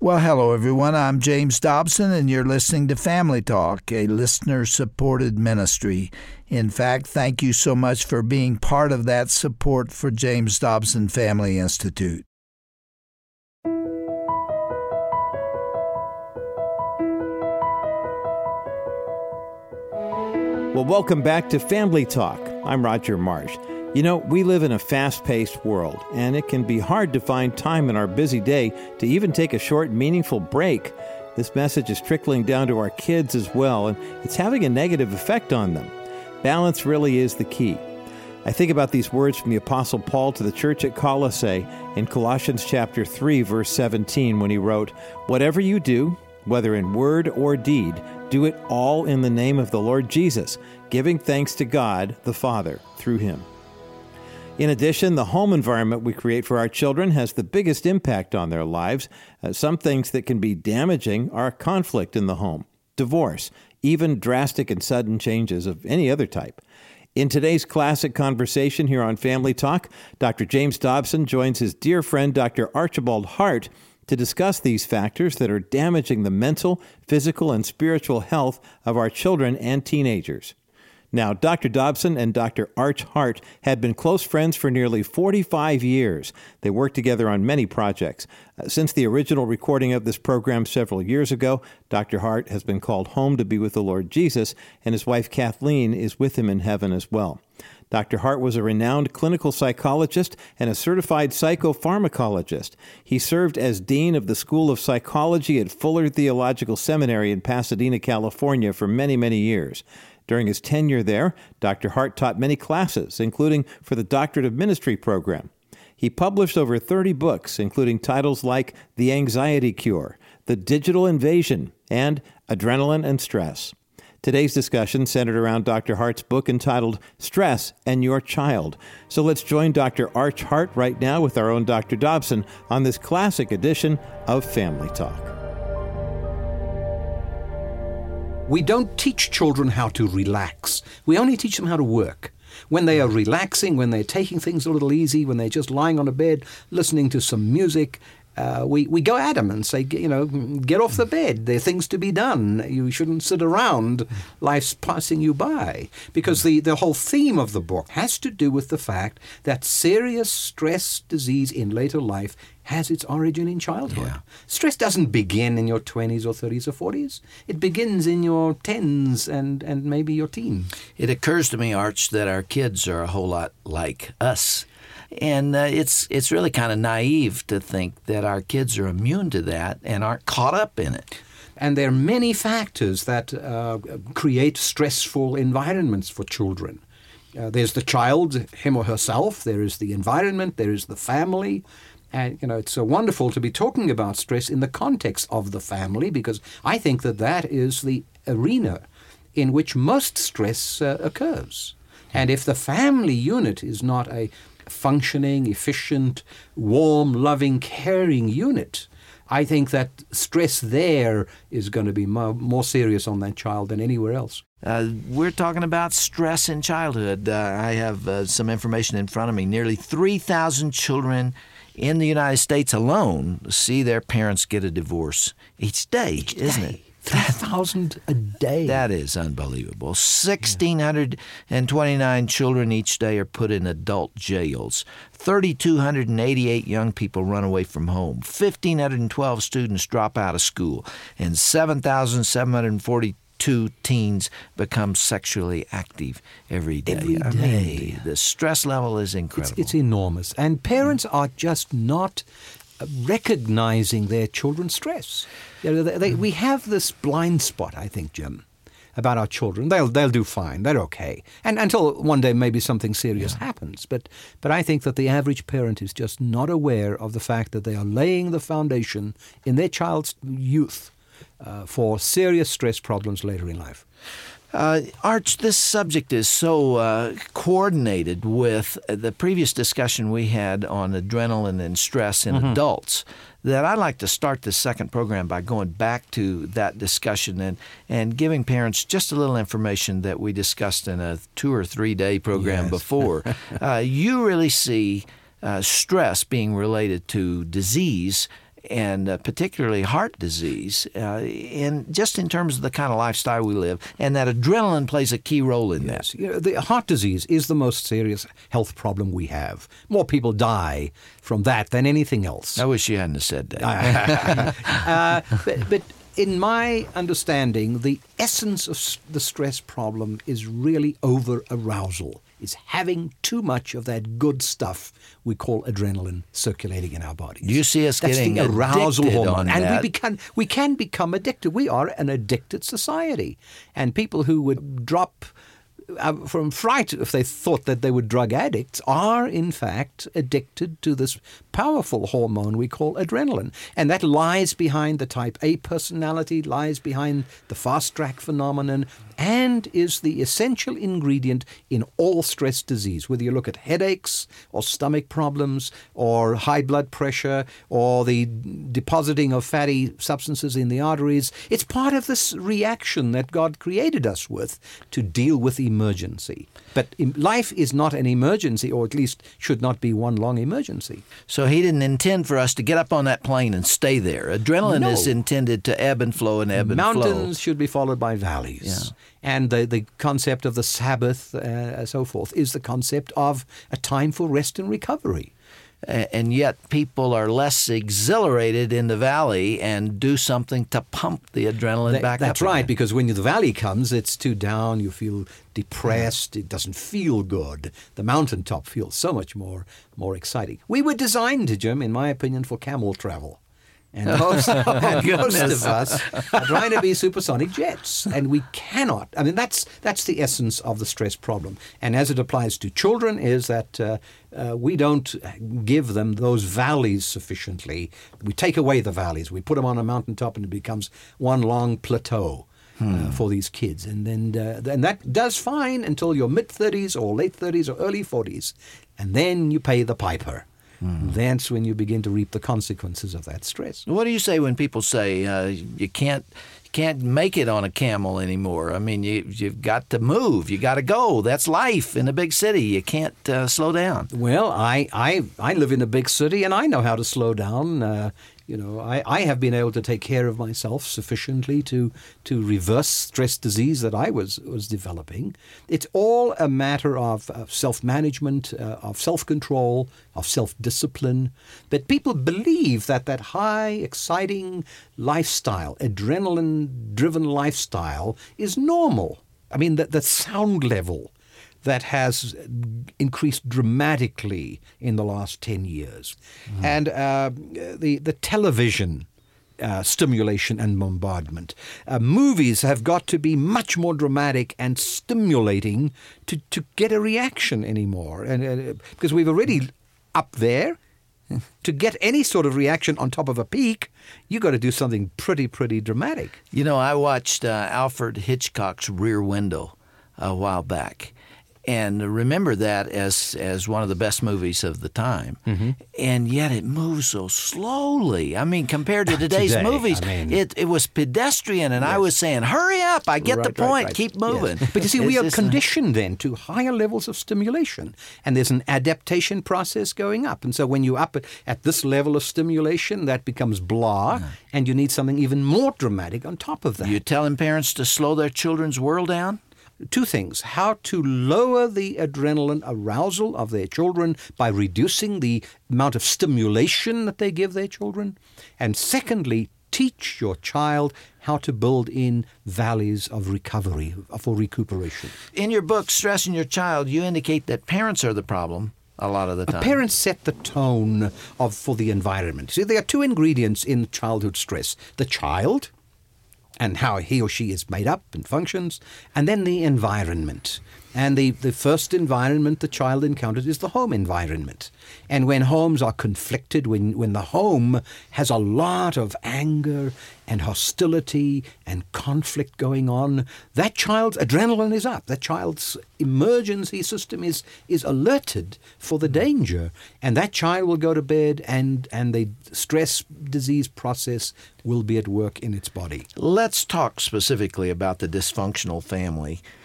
Well, hello, everyone. I'm James Dobson, and you're listening to Family Talk, a listener-supported ministry. In fact, thank you so much for being part of that support for James Dobson Family Institute. Well, welcome back to Family Talk. I'm Roger Marsh. You know, we live in a fast-paced world, and it can be hard to find time in our busy day to even take a short, meaningful break. This message is trickling down to our kids as well, and it's having a negative effect on them. Balance really is the key. I think about these words from the Apostle Paul to the church at Colossae in Colossians chapter 3, verse 17, when he wrote, "Whatever you do, whether in word or deed, do it all in the name of the Lord Jesus, giving thanks to God the Father through him." In addition, the home environment we create for our children has the biggest impact on their lives. Some things that can be damaging are conflict in the home, divorce, even drastic and sudden changes of any other type. In today's classic conversation here on Family Talk, Dr. James Dobson joins his dear friend Dr. Archibald Hart to discuss these factors that are damaging the mental, physical, and spiritual health of our children and teenagers. Now, Dr. Dobson and Dr. Arch Hart had been close friends for nearly 45 years. They worked together on many projects. Since the original recording of this program several years ago, Dr. Hart has been called home to be with the Lord Jesus, and his wife Kathleen is with him in heaven as well. Dr. Hart was a renowned clinical psychologist and a certified psychopharmacologist. He served as dean of the School of Psychology at Fuller Theological Seminary in Pasadena, California for many, many years. During his tenure there, Dr. Hart taught many classes, including for the Doctorate of Ministry program. He published over 30 books, including titles like The Anxiety Cure, The Digital Invasion, and Adrenaline and Stress. Today's discussion centered around Dr. Hart's book entitled Stress and Your Child. So let's join Dr. Arch Hart right now with our own Dr. Dobson on this classic edition of Family Talk. We don't teach children how to relax. We only teach them how to work. When they are relaxing, when they're taking things a little easy, when they're just lying on a bed, listening to some music, we go at them and say, get off the bed. There are things to be done. You shouldn't sit around. Life's passing you by. Because the whole theme of the book has to do with the fact that serious stress disease in later life has its origin in childhood. Yeah. Stress doesn't begin in your 20s or 30s or 40s. It begins in your 10s and maybe your teens. It occurs to me, Arch, that our kids are a whole lot like us. And it's really kind of naive to think that our kids are immune to that and aren't caught up in it. And there are many factors that create stressful environments for children. There's the child, him or herself. There is the environment. There is the family. And, it's wonderful to be talking about stress in the context of the family, because I think that is the arena in which most stress occurs. And if the family unit is not a functioning, efficient, warm, loving, caring unit, I think that stress there is going to be more serious on that child than anywhere else. We're talking about stress in childhood. I have some information in front of me. Nearly 3,000 children in the United States alone see their parents get a divorce each day, isn't it? 3,000 a day. That is unbelievable. 1,629 children each day are put in adult jails. 3,288 young people run away from home. 1,512 students drop out of school. And 7,742 teens become sexually active every day. I mean, the stress level is incredible. It's enormous. And parents are just not recognizing their children's stress. We have this blind spot, I think, Jim, about our children. They'll do fine. They're okay. And until one day maybe something serious happens. But I think that the average parent is just not aware of the fact that they are laying the foundation in their child's youth for serious stress problems later in life. Arch, this subject is so coordinated with the previous discussion we had on adrenaline and stress in adults that I'd like to start this second program by going back to that discussion and giving parents just a little information that we discussed in a 2 or 3 day program before. You really see stress being related to disease and particularly heart disease, and just in terms of the kind of lifestyle we live, and that adrenaline plays a key role in that. You know, the heart disease is the most serious health problem we have. More people die from that than anything else. I wish you hadn't have said that. But in my understanding, the essence of the stress problem is really over-arousal. It's having too much of that good stuff we call adrenaline circulating in our bodies. You see us That's getting the arousal addicted hormone, on and that. we can become addicted. We are an addicted society, and people who would drop from fright if they thought that they were drug addicts are in fact addicted to this powerful hormone we call adrenaline, and that lies behind the type A personality, lies behind the fast track phenomenon, and is the essential ingredient in all stress disease, whether you look at headaches or stomach problems or high blood pressure or the depositing of fatty substances in the arteries. It's part of this reaction that God created us with to deal with emergency. But life is not an emergency, or at least should not be one long emergency. So he didn't intend for us to get up on that plane and stay there. Adrenaline No. is intended to ebb and flow and ebb and flow. Mountains should be followed by valleys. Yeah. And the concept of the Sabbath, so forth, is the concept of a time for rest and recovery. And yet people are less exhilarated in the valley and do something to pump the adrenaline back up. That's right, because when the valley comes, it's too down, you feel depressed, it doesn't feel good. The mountaintop feels so much more exciting. We were designed, Jim, in my opinion, for camel travel. And most of us are trying to be supersonic jets, and we cannot. I mean, that's the essence of the stress problem. And as it applies to children, is that we don't give them those valleys sufficiently. We take away the valleys. We put them on a mountaintop, and it becomes one long plateau. For these kids, and that does fine until your mid-30s or late 30s or early 40s, and then you pay the piper. That's when you begin to reap the consequences of that stress. What do you say when people say you can't make it on a camel anymore? I mean, you've got to move. You got to go. That's life in a big city. You can't slow down. Well, I live in a big city, and I know how to slow down. I have been able to take care of myself sufficiently to reverse stress disease that I was developing. It's all a matter of self-management, of self-control, of self-discipline. But people believe that high, exciting lifestyle, adrenaline-driven lifestyle, is normal. I mean, the sound level that has increased dramatically in the last 10 years. And the television stimulation and bombardment. Movies have got to be much more dramatic and stimulating to get a reaction anymore. And because we've already up there, to get any sort of reaction on top of a peak, you got to do something pretty dramatic. You know, I watched Alfred Hitchcock's Rear Window a while back. And remember that as one of the best movies of the time. Mm-hmm. And yet it moves so slowly. I mean, compared to today's movies, it was pedestrian. And I was saying, hurry up, I get the point, right. keep moving. Yes. But you see, we are conditioned then to higher levels of stimulation. And there's an adaptation process going up. And so when you're up at this level of stimulation, that becomes blah, and you need something even more dramatic on top of that. You're telling parents to slow their children's world down? Two things: how to lower the adrenaline arousal of their children by reducing the amount of stimulation that they give their children. And secondly, teach your child how to build in valleys of recovery, for recuperation. In your book, Stressing Your Child, you indicate that parents are the problem a lot of the time. Parents set the tone for the environment. See, there are two ingredients in childhood stress: the child, and how he or she is made up and functions, and then the environment. And the first environment the child encounters is the home environment. And when homes are conflicted, when the home has a lot of anger and hostility and conflict going on, that child's adrenaline is up. That child's emergency system is alerted for the danger. And that child will go to bed, and the stress disease process will be at work in its body. Let's talk specifically about the dysfunctional family.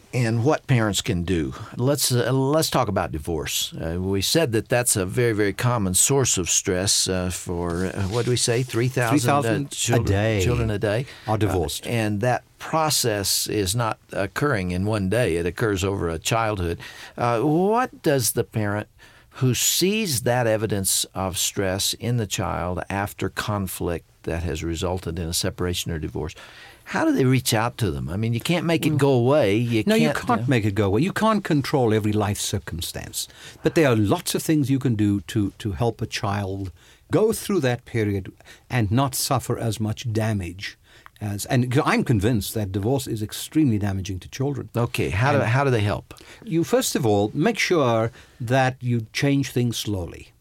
and what parents can do. Let's talk about divorce. We said that that's a very, very common source of stress for, what do we say, 3,000 children a day are divorced. And that process is not occurring in one day. It occurs over a childhood. What does the parent who sees that evidence of stress in the child after conflict that has resulted in a separation or divorce, how do they reach out to them? I mean, you can't make it go away. You can't make it go away. You can't control every life circumstance. But there are lots of things you can do to help a child go through that period and not suffer as much damage. And I'm convinced that divorce is extremely damaging to children. Okay, how do they help? You, first of all, make sure that you change things slowly.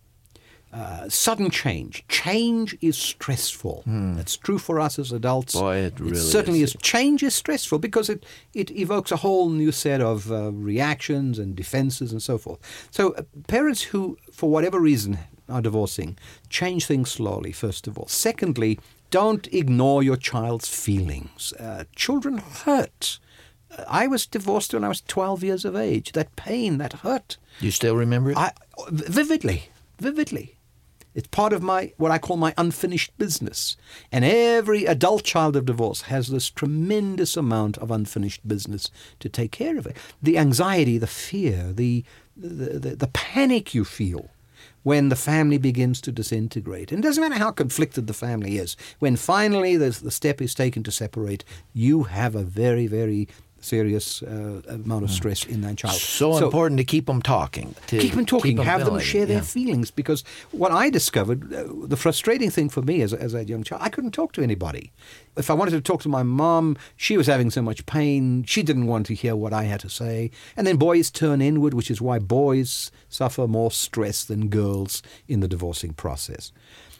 Sudden change. Change is stressful. That's true for us as adults. Boy, it really certainly is. Change is stressful because it evokes a whole new set of reactions and defenses and so forth. So parents who, for whatever reason, are divorcing, change things slowly, first of all. Secondly, don't ignore your child's feelings. Children hurt. I was divorced when I was 12 years of age. That pain, that hurt. You still remember it? Vividly. It's part of what I call my unfinished business. And every adult child of divorce has this tremendous amount of unfinished business to take care of it. The anxiety, the fear, the panic you feel when the family begins to disintegrate. And it doesn't matter how conflicted the family is. When finally the step is taken to separate, you have a very, very serious amount of stress in that child. So important to keep them talking. Keep them talking. Have them share their yeah. feelings. Because what I discovered, the frustrating thing for me as a young child, I couldn't talk to anybody. If I wanted to talk to my mom, she was having so much pain. She didn't want to hear what I had to say. And then boys turn inward, which is why boys suffer more stress than girls in the divorcing process.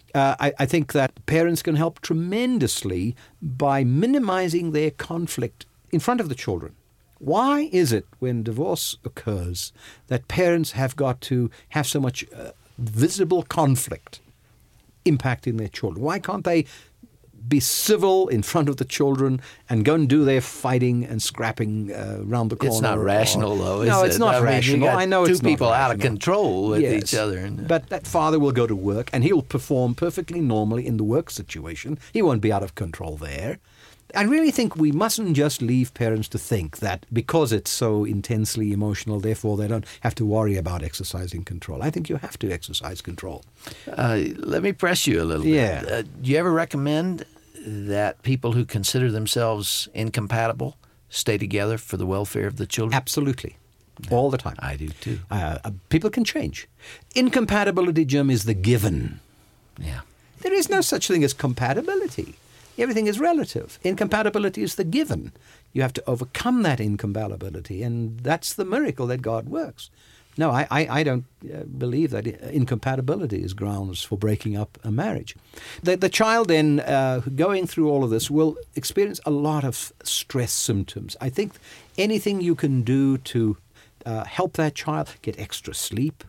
I think that parents can help tremendously by minimizing their conflict in front of the children. Why is it when divorce occurs that parents have got to have so much visible conflict impacting their children? Why can't they be civil in front of the children and go and do their fighting and scrapping around the corner? It's not rational, though, is it? No, it's not rational. I know it's not people rational. out of control with each other. But that father will go to work and he'll perform perfectly normally in the work situation. He won't be out of control there. I really think we mustn't just leave parents to think that because it's so intensely emotional, therefore they don't have to worry about exercising control. I think you have to exercise control. Let me press you a little bit. Do you ever recommend that people who consider themselves incompatible stay together for the welfare of the children? Absolutely. All the time. I do too. People can change. Incompatibility, Jim, is the given. Yeah. There is no such thing as compatibility. Everything is relative. Incompatibility is the given. You have to overcome that incompatibility, and that's the miracle that God works. No, I don't believe that incompatibility is grounds for breaking up a marriage. The child then, going through all of this, will experience a lot of stress symptoms. I think anything you can do to help that child get extra sleep.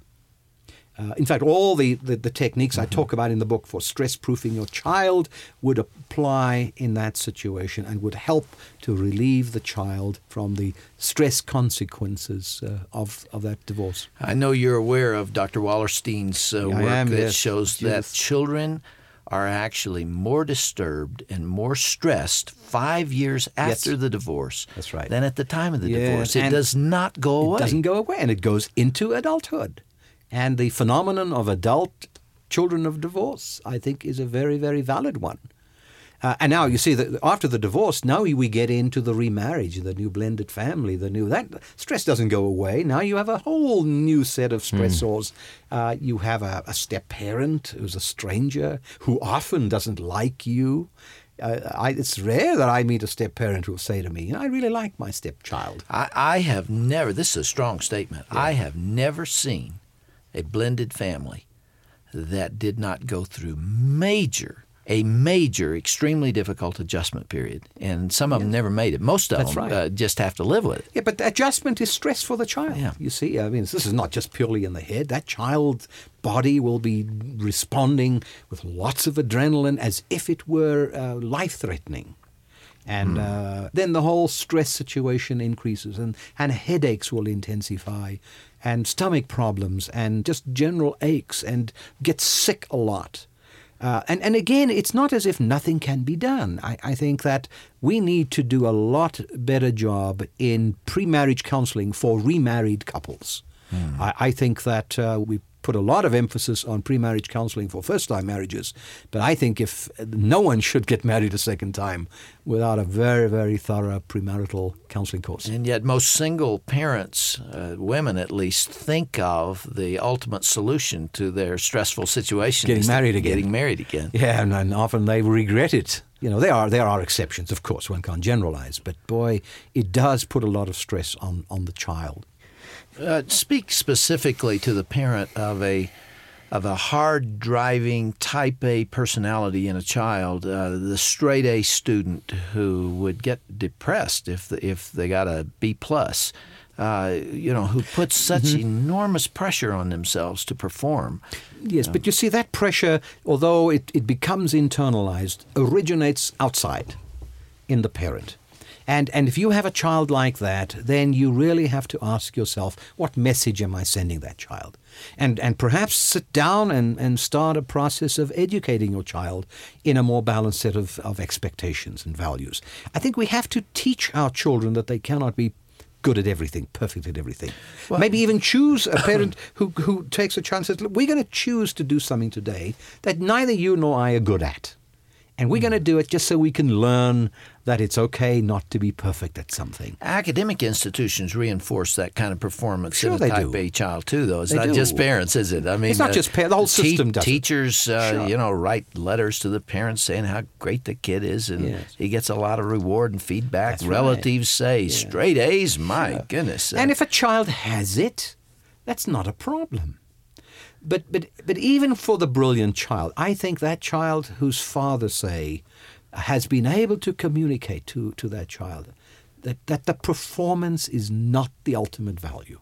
In fact, all the techniques I talk about in the book for stress-proofing your child would apply in that situation and would help to relieve the child from the stress consequences of that divorce. I know you're aware of Dr. Wallerstein's work that shows that children are actually more disturbed and more stressed 5 years after the divorce than at the time of the divorce. It does not go away. It doesn't go away, and it goes into adulthood. And the phenomenon of adult children of divorce, I think, is a very, very valid one. And now you see that after the divorce, now we get into the remarriage, the new blended family, that stress doesn't go away. Now you have a whole new set of stressors. You have a step-parent who's a stranger who often doesn't like you. It's rare that I meet a step-parent who will say to me, I really like my stepchild. I have never, this is a strong statement, I have never seen a blended family that did not go through a major, extremely difficult adjustment period. And some of them never made it. Most of them just have to live with it. Yeah, but the adjustment is stress for the child. Yeah. You see, I mean, this is not just purely in the head. That child's body will be responding with lots of adrenaline as if it were life-threatening. And then the whole stress situation increases, and headaches will intensify, and stomach problems, and just general aches, and get sick a lot. And again, it's not as if nothing can be done. I think that we need to do a lot better job in pre-marriage counseling for remarried couples. I think that we put a lot of emphasis on pre-marriage counseling for first-time marriages, but I think if no one should get married a second time without a very, very thorough premarital counseling course. And yet most single parents, women at least, think of the ultimate solution to their stressful situation. Getting married again. Yeah, and often they regret it. You know, there are exceptions, of course, one can't generalize, but boy, it does put a lot of stress on the child. Speak specifically to the parent of a hard-driving type A personality in a child, the straight A student who would get depressed if they got a B+, who puts such enormous pressure on themselves to perform. Yes, but you see, that pressure, although it becomes internalized, originates outside in the parent. And if you have a child like that, then you really have to ask yourself, what message am I sending that child? And perhaps sit down and start a process of educating your child in a more balanced set of expectations and values. I think we have to teach our children that they cannot be good at everything, perfect at everything. Well, maybe even choose a parent who takes a chance and says, we're going to choose to do something today that neither you nor I are good at. And we're going to do it just so we can learn that it's okay not to be perfect at something. Academic institutions reinforce that kind of performance in a they type do. A child, too, though. It's not just parents, is it? I mean, it's not just parents. The whole system does Teachers, write letters to the parents saying how great the kid is, and he gets a lot of reward and feedback. That's Relatives say, straight A's, my goodness. And if a child has it, that's not a problem. But even for the brilliant child, I think that child whose father, say, has been able to communicate to that child that the performance is not the ultimate value.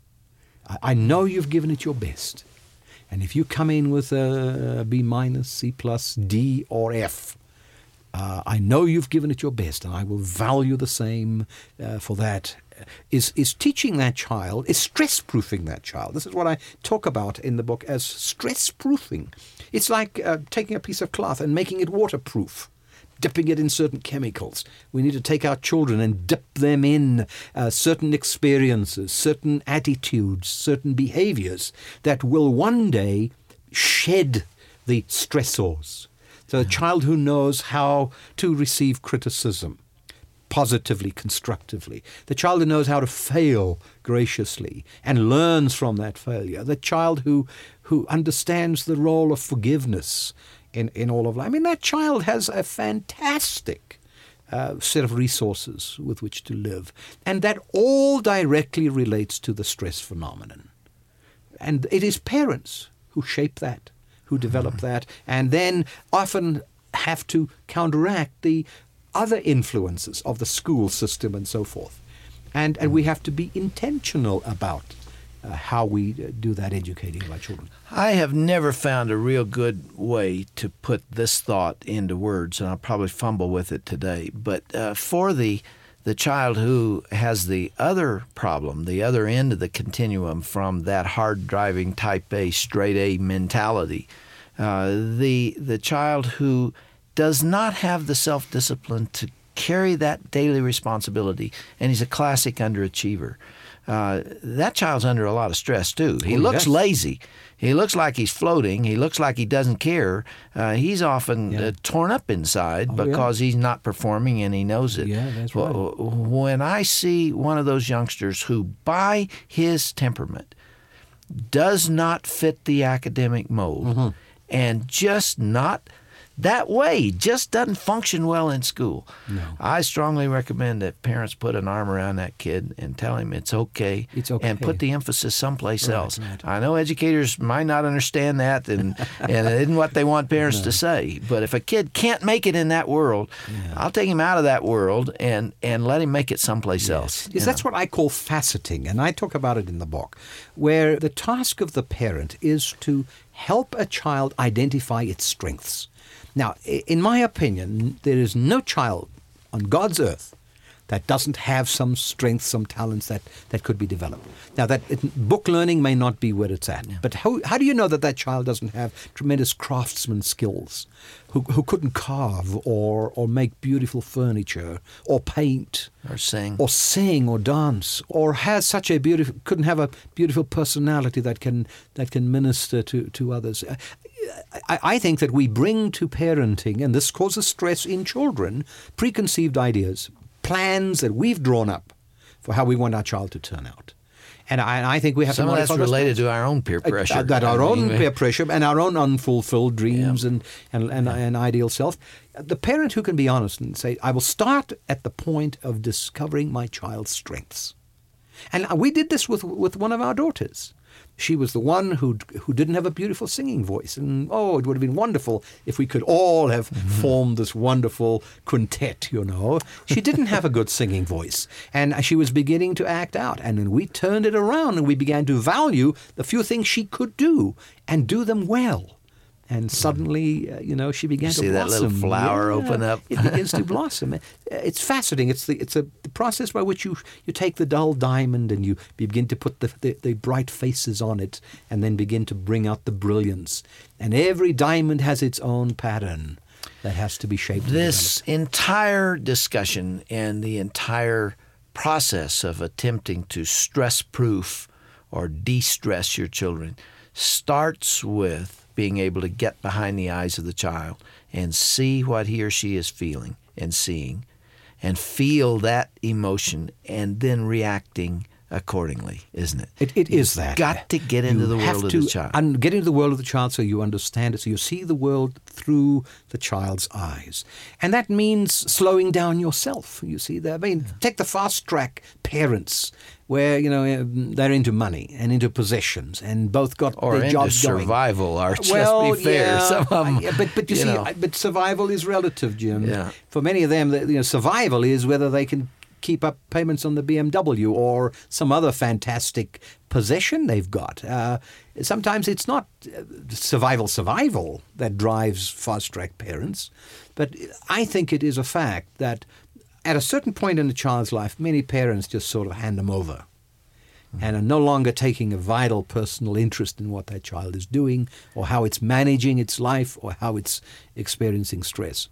I know you've given it your best. And if you come in with a B-, C+, D, or F, I know you've given it your best, and I will value the same for that. Is teaching that child, is stress-proofing that child. This is what I talk about in the book as stress-proofing. It's like taking a piece of cloth and making it waterproof, dipping it in certain chemicals. We need to take our children and dip them in certain experiences, certain attitudes, certain behaviors that will one day shed the stressors. So a child who knows how to receive criticism, positively, constructively. The child who knows how to fail graciously and learns from that failure. The child who understands the role of forgiveness in all of life. I mean, that child has a fantastic set of resources with which to live. And that all directly relates to the stress phenomenon. And it is parents who shape that, who develop that, and then often have to counteract the other influences of the school system and so forth. And we have to be intentional about how we do that educating of our children. I have never found a real good way to put this thought into words, and I'll probably fumble with it today. But for the child who has the other problem, the other end of the continuum from that hard-driving type A, straight A mentality, the child who does not have the self-discipline to carry that daily responsibility, and he's a classic underachiever. That child's under a lot of stress, too. He looks lazy. He looks like he's floating. He looks like he doesn't care. He's often torn up inside because he's not performing, and he knows it. Yeah, that's right. When I see one of those youngsters who, by his temperament, does not fit the academic mold and just not that way, just doesn't function well in school. No. I strongly recommend that parents put an arm around that kid and tell him it's okay, and put the emphasis someplace else. Right. I know educators might not understand that, and it isn't what they want parents to say. But if a kid can't make it in that world, I'll take him out of that world and let him make it someplace else. Yes, that's what I call faceting, and I talk about it in the book, where the task of the parent is to help a child identify its strengths. Now, in my opinion, there is no child on God's earth that doesn't have some strengths, some talents that could be developed. Now, book learning may not be where it's at, but how do you know that child doesn't have tremendous craftsman skills, who couldn't carve or make beautiful furniture or paint or sing or dance, or has such couldn't have a beautiful personality that can minister to others? I think that we bring to parenting, and this causes stress in children, preconceived ideas, plans that we've drawn up for how we want our child to turn out. And I think we have some to modify of that's related to our own peer pressure. Peer pressure and our own unfulfilled dreams and ideal self. The parent who can be honest and say, I will start at the point of discovering my child's strengths. And we did this with one of our daughters. She was the one who didn't have a beautiful singing voice. And, it would have been wonderful if we could all have formed this wonderful quintet, She didn't have a good singing voice. And she was beginning to act out. And then we turned it around and we began to value the few things she could do and do them well. And suddenly, she began to blossom. See that little flower open up? It begins to blossom. It's fascinating. It's the process by which you take the dull diamond and you begin to put the bright faces on it and then begin to bring out the brilliance. And every diamond has its own pattern that has to be shaped. This entire discussion and the entire process of attempting to stress-proof or de-stress your children starts with being able to get behind the eyes of the child and see what he or she is feeling and seeing and feel that emotion and then reacting accordingly, isn't it? It is that. Got to get into the world of the child. And get into the world of the child so you understand it, so you see the world through the child's eyes. And that means slowing down yourself, you see. Take the fast-track parents where, they're into money and into possessions and both got their jobs going. Or into survival, let's be fair. Yeah, some of them, but you see, but survival is relative, Jim. Yeah. For many of them, survival is whether they can keep up payments on the BMW or some other fantastic possession they've got. Sometimes it's not survival that drives fast-track parents, but I think it is a fact that at a certain point in a child's life, many parents just sort of hand them over and are no longer taking a vital personal interest in what that child is doing or how it's managing its life or how it's experiencing stress.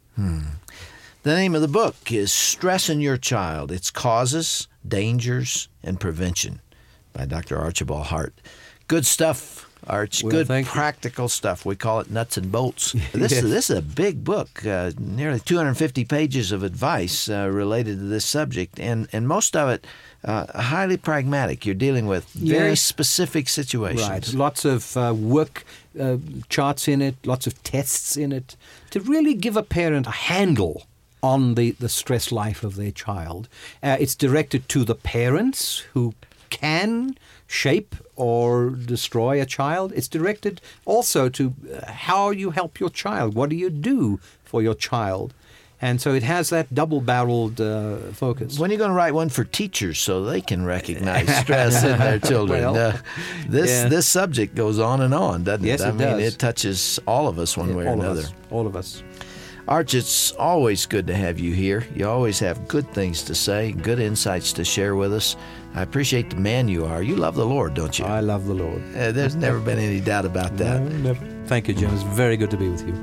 The name of the book is Stress in Your Child, Its Causes, Dangers, and Prevention by Dr. Archibald Hart. Good stuff, Arch. Good practical stuff. We call it nuts and bolts. This is a big book, nearly 250 pages of advice related to this subject, and most of it highly pragmatic. You're dealing with very specific situations. Right. Lots of work charts in it, lots of tests in it, to really give a parent a handle on the stress life of their child. It's directed to the parents who can shape or destroy a child. It's directed also to how you help your child. What do you do for your child? And so it has that double-barreled focus. When are you going to write one for teachers so they can recognize stress in their children? This subject goes on and on, doesn't it? Yes, it does. It touches all of us one way or another. All of us. Arch, it's always good to have you here. You always have good things to say, good insights to share with us. I appreciate the man you are. You love the Lord, don't you? I love the Lord. There's never been any doubt about that. No, never. Thank you, Jim. It's very good to be with you.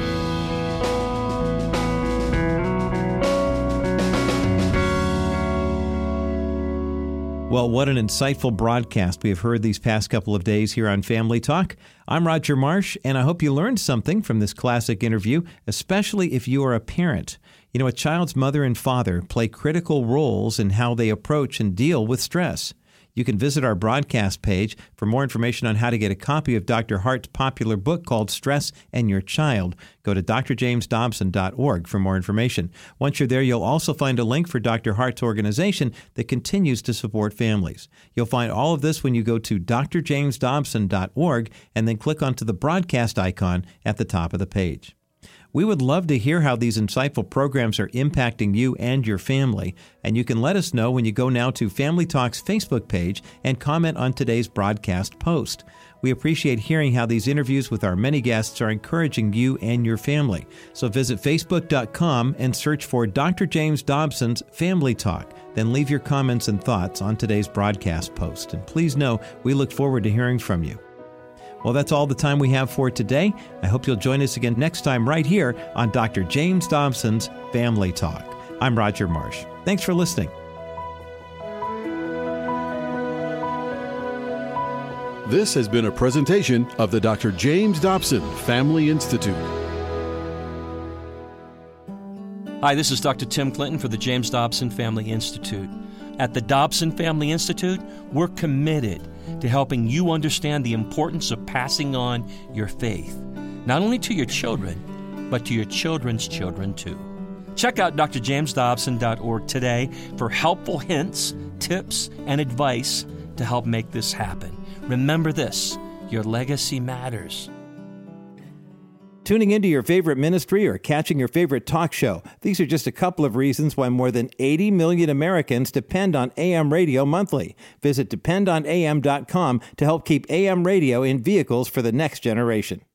Well, what an insightful broadcast we have heard these past couple of days here on Family Talk. I'm Roger Marsh, and I hope you learned something from this classic interview, especially if you are a parent. You know, a child's mother and father play critical roles in how they approach and deal with stress. You can visit our broadcast page for more information on how to get a copy of Dr. Hart's popular book called Stress and Your Child. Go to drjamesdobson.org for more information. Once you're there, you'll also find a link for Dr. Hart's organization that continues to support families. You'll find all of this when you go to drjamesdobson.org and then click onto the broadcast icon at the top of the page. We would love to hear how these insightful programs are impacting you and your family, and you can let us know when you go now to Family Talk's Facebook page and comment on today's broadcast post. We appreciate hearing how these interviews with our many guests are encouraging you and your family. So visit Facebook.com and search for Dr. James Dobson's Family Talk. Then leave your comments and thoughts on today's broadcast post. And please know we look forward to hearing from you. Well, that's all the time we have for today. I hope you'll join us again next time right here on Dr. James Dobson's Family Talk. I'm Roger Marsh. Thanks for listening. This has been a presentation of the Dr. James Dobson Family Institute. Hi, this is Dr. Tim Clinton for the James Dobson Family Institute. At the Dobson Family Institute, we're committed to helping you understand the importance of passing on your faith, not only to your children, but to your children's children too. Check out drjamesdobson.org today for helpful hints, tips, and advice to help make this happen. Remember this, your legacy matters. Tuning into your favorite ministry or catching your favorite talk show. These are just a couple of reasons why more than 80 million Americans depend on AM radio monthly. Visit dependonam.com to help keep AM radio in vehicles for the next generation.